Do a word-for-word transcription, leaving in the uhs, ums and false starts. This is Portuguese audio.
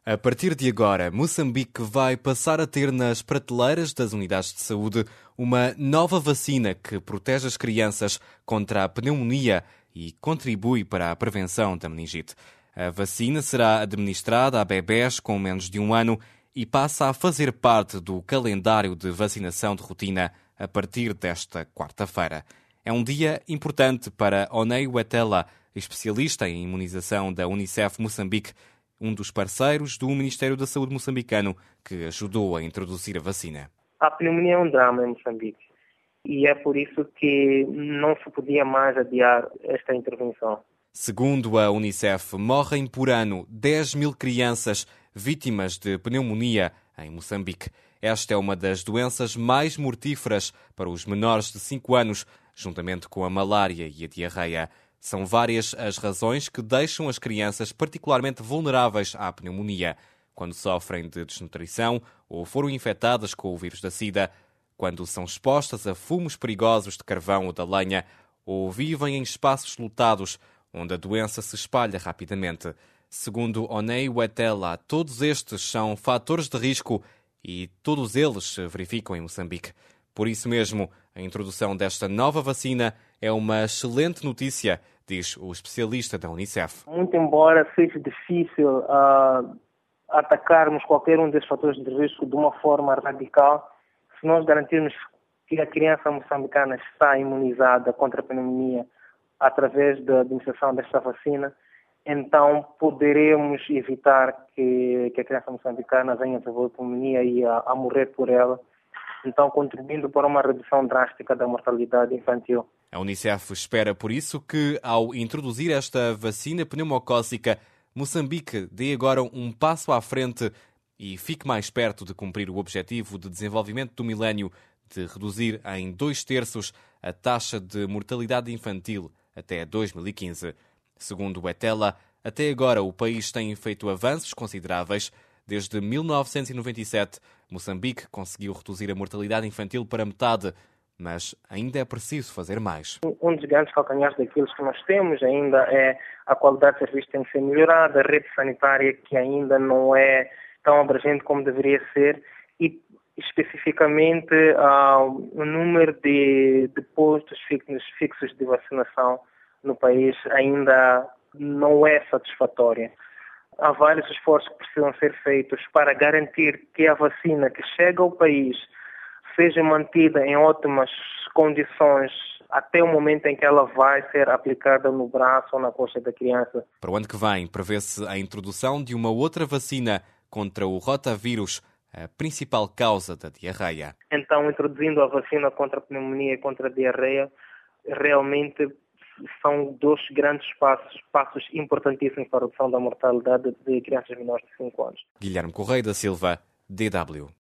A partir de agora, Moçambique vai passar a ter nas prateleiras das unidades de saúde uma nova vacina que protege as crianças contra a pneumonia e contribui para a prevenção da meningite. A vacina será administrada a bebés com menos de um ano e passa a fazer parte do calendário de vacinação de rotina a partir desta quarta-feira. É um dia importante para Onei Wetela, especialista em imunização da Unicef Moçambique, um dos parceiros do Ministério da Saúde moçambicano que ajudou a introduzir a vacina. A pneumonia é um drama em Moçambique e é por isso que não se podia mais adiar esta intervenção. Segundo a Unicef, morrem por ano dez mil crianças vítimas de pneumonia em Moçambique. Esta é uma das doenças mais mortíferas para os menores de cinco anos, juntamente com a malária e a diarreia. São várias as razões que deixam as crianças particularmente vulneráveis à pneumonia, quando sofrem de desnutrição ou foram infectadas com o vírus da SIDA, quando são expostas a fumos perigosos de carvão ou da lenha, ou vivem em espaços lotados, onde a doença se espalha rapidamente. Segundo Onei Wetela, todos estes são fatores de risco e todos eles se verificam em Moçambique. Por isso mesmo, a introdução desta nova vacina é uma excelente notícia, diz o especialista da Unicef. Muito embora seja difícil uh, atacarmos qualquer um desses fatores de risco de uma forma radical, se nós garantirmos que a criança moçambicana está imunizada contra a pneumonia através da administração desta vacina, então poderemos evitar que, que a criança moçambicana venha a desenvolver pneumonia e a, a morrer por ela, então contribuindo para uma redução drástica da mortalidade infantil. A Unicef espera, por isso, que, ao introduzir esta vacina pneumocócica, Moçambique dê agora um passo à frente e fique mais perto de cumprir o objetivo de desenvolvimento do milénio de reduzir em dois terços a taxa de mortalidade infantil até dois mil e quinze. Segundo o Wetela, até agora o país tem feito avanços consideráveis. Desde mil novecentos e noventa e sete, Moçambique conseguiu reduzir a mortalidade infantil para metade, mas ainda é preciso fazer mais. Um dos grandes calcanhares daquilo que nós temos ainda é a qualidade de serviço que tem que ser melhorada, a rede sanitária que ainda não é tão abrangente como deveria ser e especificamente uh, o número de, de postos fixos de vacinação no país ainda não é satisfatória. Há vários esforços que precisam ser feitos para garantir que a vacina que chega ao país seja mantida em ótimas condições até o momento em que ela vai ser aplicada no braço ou na coxa da criança. Para o ano que vem, prevê-se a introdução de uma outra vacina contra o rotavírus, a principal causa da diarreia. Então, introduzindo a vacina contra a pneumonia e contra a diarreia, realmente são dois grandes passos, passos importantíssimos para a redução da mortalidade de crianças menores de cinco anos. Guilherme Correia da Silva, D W.